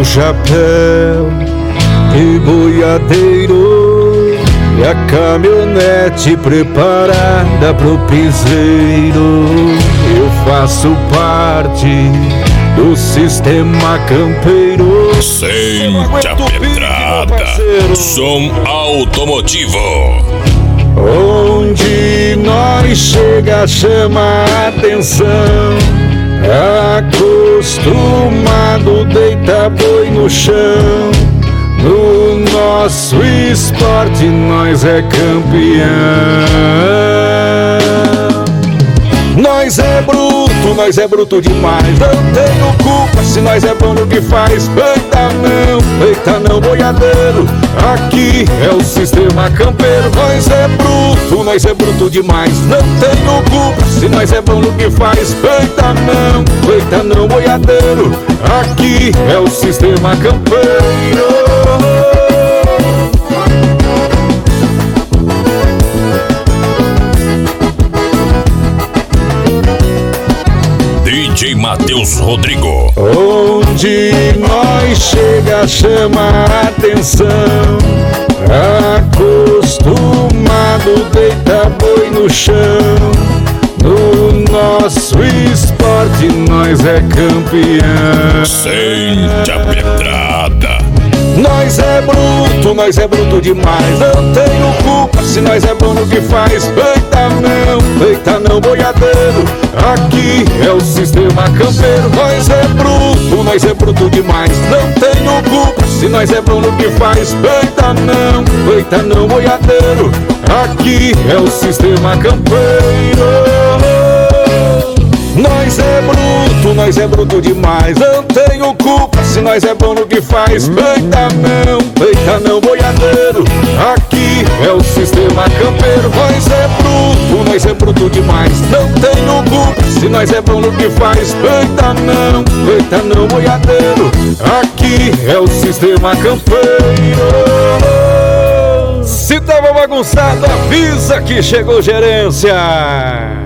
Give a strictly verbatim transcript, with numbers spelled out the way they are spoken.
no chapéu e boiadeiro, e a caminhonete preparada pro piseiro. Eu faço parte do sistema campeiro. Sente a pedrada, som automotivo. Onde nós chega chama a atenção. Acostumado deita boi no chão. No nosso esporte nós é campeão. Nós é bruto, nós é bruto demais. Não tenho culpa se nós é bom no que faz. Eita não, eita não, boiadeiro. Aqui é o sistema campeiro. Nós é bruto, nós é bruto demais. Não tenho culpa se nós é bom no que faz. Eita não, eita não, boiadeiro. Aqui é o sistema campeiro. D J Matheus Rodrigo. Onde nós chega chama a atenção. Acostumado deita boi no chão. No nosso esporte nós é campeão. Sente a pedrada. Nós é bruto, nós é bruto demais. Não tenho culpa se nós é bom no que faz. Eita não, eita não, boiadeiro. Aqui é o sistema campeiro. Nós é bruto, nós é bruto demais. Não tenho culpa se nós é bom no que faz. Eita não, eita não, boiadeiro. Aqui é o sistema campeiro. Nós é bruto, nós é bruto demais. Não tenho culpa se nós é bom no que faz. Eita não, eita não, boiadeiro. Aqui é o sistema campeiro. Nós é bruto, nós é bruto demais. Não tenho culpa se nós é bom no que faz. Eita não, eita não, boiadeiro. Aqui é o sistema campeiro. Se tava bagunçado, avisa que chegou gerência.